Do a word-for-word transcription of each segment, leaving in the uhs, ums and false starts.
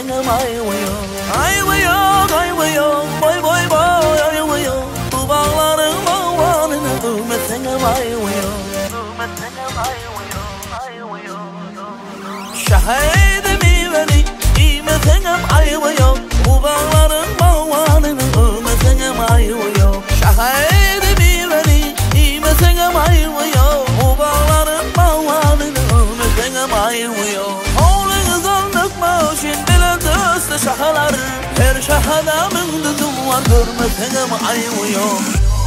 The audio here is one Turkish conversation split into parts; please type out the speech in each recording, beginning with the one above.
Ümmetenim ayvı yok, ayvı yok, ayvı yok. Boy boy boy ayvı yok. Bu bağların bağvanına ümmetenim ayvı yok, ümmetenim ayvı yok, ayvı yok. Şahidimi veri, ümmetenim ayvı yok. Bu bağların bağvanına ümmetenim ayvı yok. Şahidimi veri, ümmetenim ayvı yok. Bu bağların bağvanına ümmetenim ayvı yok. Şahalar her şahada mındızım var görmesenim ayvı yok,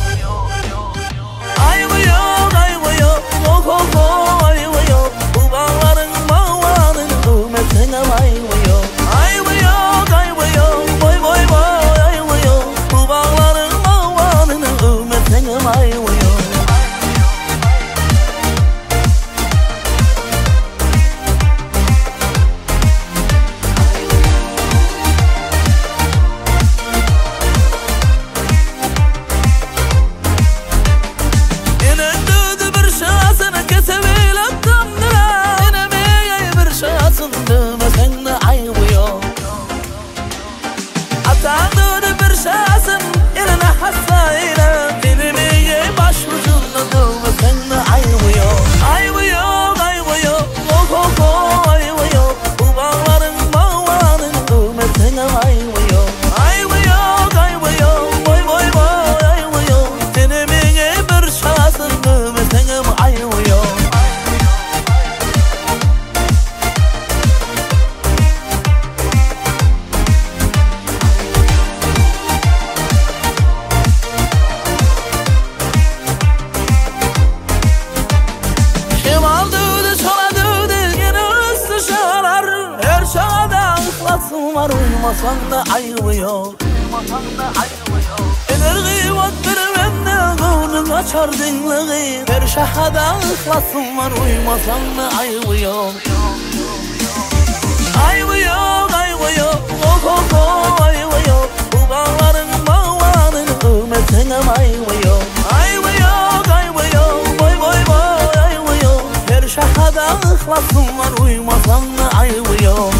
ayvı yok, ayvı yok, oh oh oh ayvı yok. Bu bağların bağvanın görmesenim ayvı yok, ayvı yok, ayvı yok, boy boy boy ayvı yok. Bu bağların bağvanın görmesenim ayvı yok. Var uyumasan da ayvı yok, uyumasan da ayvı yok. Eğer gıyvat vermem de gönlün açar dinleği. Her şahada ıhlasım var uyumasan da ayvı yok, ayvı yok, ayvı yok, oh oh oh ayvı yok. Bu bağların bağvanın ümmetenim ayvı yok, ayvı yok, ayvı yok, boy boy boy ayvı yok. Her şahada ıhlasım var uyumasan da ayvı yok.